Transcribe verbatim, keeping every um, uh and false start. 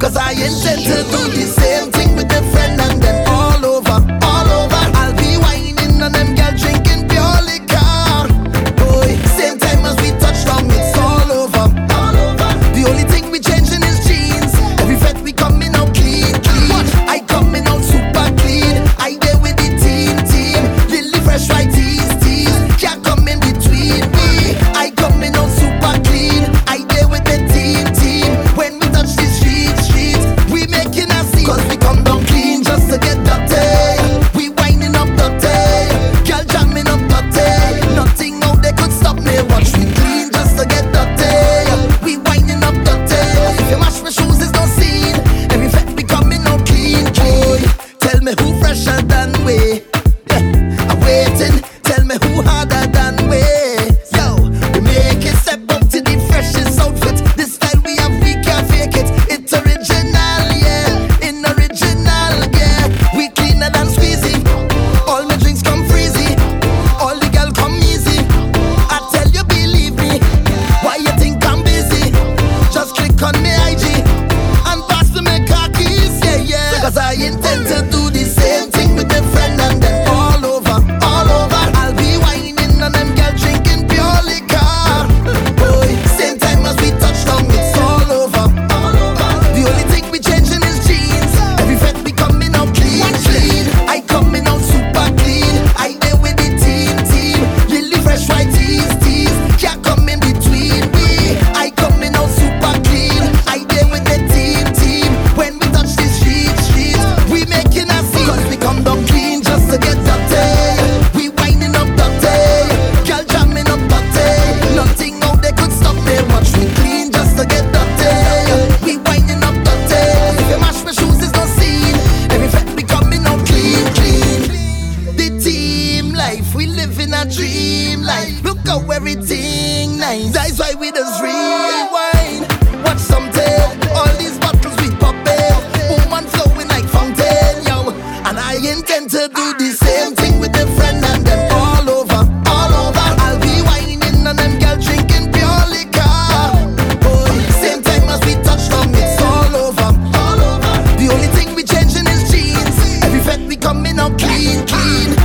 Cause I intend to do the same thing with a friend and then all over, all over. I'll be whining on them girl drinking pure liquor. Boy, same time as we touch down, it's all over, all over. The only thing we changing is jeans. Every fete we coming out clean, clean. I coming out super clean. I there with the team, team. Lily fresh right tees, tees. Can't come in between me. I coming out super clean. I there with the team, team. When we touch the streets, streets, we making a scene. Cause we come down clean just to get dirty. We winding up dirty. Girl jamming up dirty. Nothing out there could stop me. Watch me clean just to get dirty. We winding up dirty. If you mash my shoes, there's no scene. Every fete we coming out clean, clean. Tell me who fresher than we. Yeah, I'm waiting. Tell me who harder than we. Yo, we make it step up to the freshest outfit. This style we have, we can't fake it. It's original, yeah. In original, yeah. We cleaner than squeezy. All my drinks come freezy. All the girl come easy. I tell you, believe me. Why you think I'm busy? Just click on me I G and pass me my car keys, yeah, yeah. Cause I intend to do the same thing with a friend and then all over, all over. I'll be whining on them girl drinking pure liquor. Boy, same time as we touch down, it's all over, all over. The only thing we changing is jeans. Every fete we coming out clean, clean. I coming out super clean. I there with the team, team. Lily fresh white tees, tees. Can't come in between me. I coming out super clean. I there with the team, team. When we touch the streets, streets, we making a scene. Cause we come down clean just to get dirty. We winding up dirty. Girl jamming up dirty. Nothing out there could stop me. Watch me clean just to get dirty. We winding up dirty. If you mash my shoes, there's no scene. Every fete we coming out clean, clean. The team life, we living a dream life. Look how everything nice. That's why we just rewind. Watch something. All these bottles we popping. Woman flowing like fountain, yo. And I intend to do the same thing with a friend and then all over, all over. I'll be whining on them girl drinking pure liquor. Boy, same time as we touch down, it's all over, all over. The only thing we changing is jeans. Every fete we coming out clean, clean.